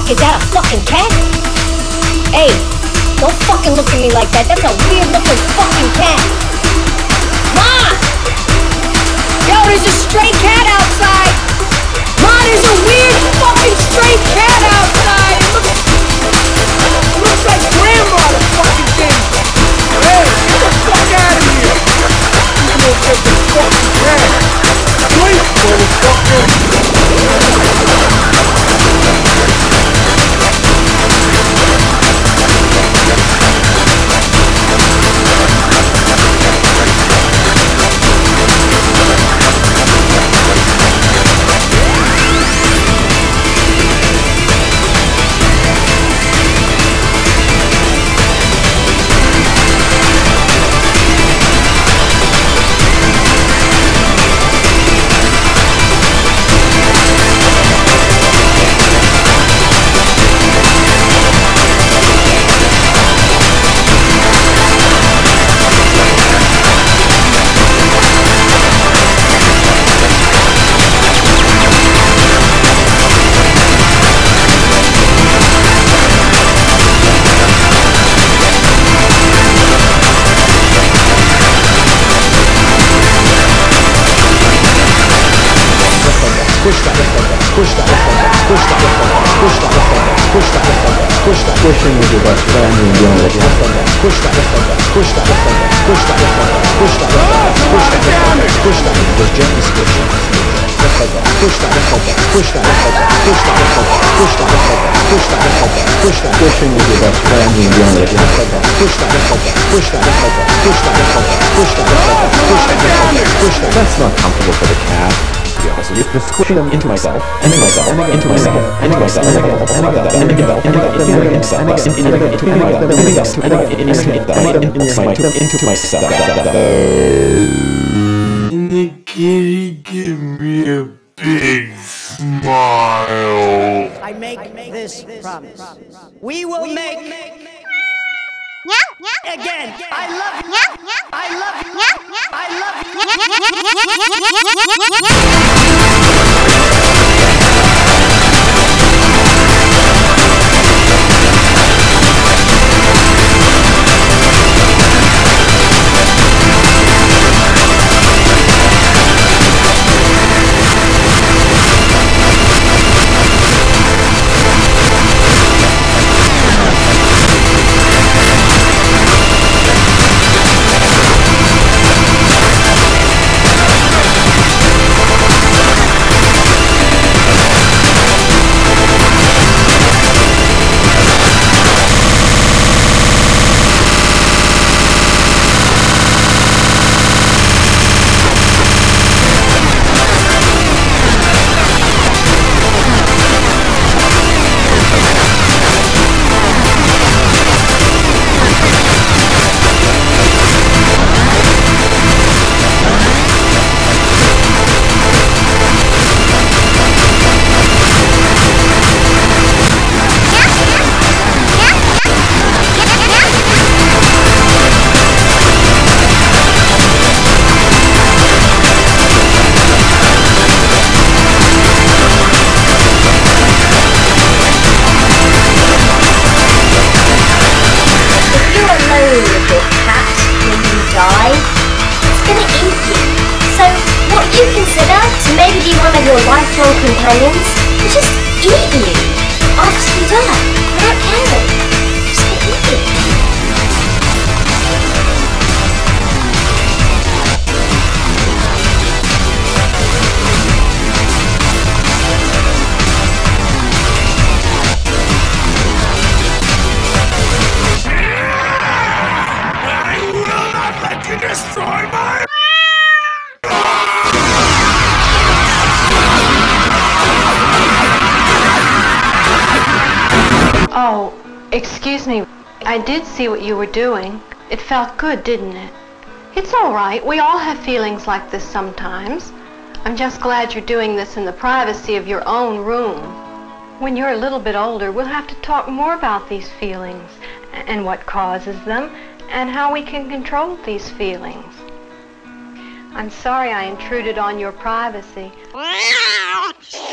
Is that a fucking cat? Hey, don't fucking look at me like that. That's a weird looking fucking cat. Ma! Yo, there's a stray cat outside. Ma, there's a weird fucking stray cat outside. It looks like grandma, the fucking thing. Hey, get the fuck out of here. You don't take the fucking cat. Wait, motherfucker. Pushing with your best friend and doing it again. Push that. Just gently squishing. Pushing with your best friend and doing it again. That's not comfortable for the cat. Just squishing them into myself, and then myself, into myself, and then myself, and then myself, and into myself. And the kitty give me a big smile. I make this promise. We will make again. I love you. I love you. I love your lifelong companions will just eat you after you die without caring. Just eat you. I will not let you destroy my... Oh, excuse me. I did see what you were doing. It felt good, didn't it? It's all right. We all have feelings like this sometimes. I'm just glad you're doing this in the privacy of your own room. When you're a little bit older, we'll have to talk more about these feelings and what causes them and how we can control these feelings. I'm sorry I intruded on your privacy.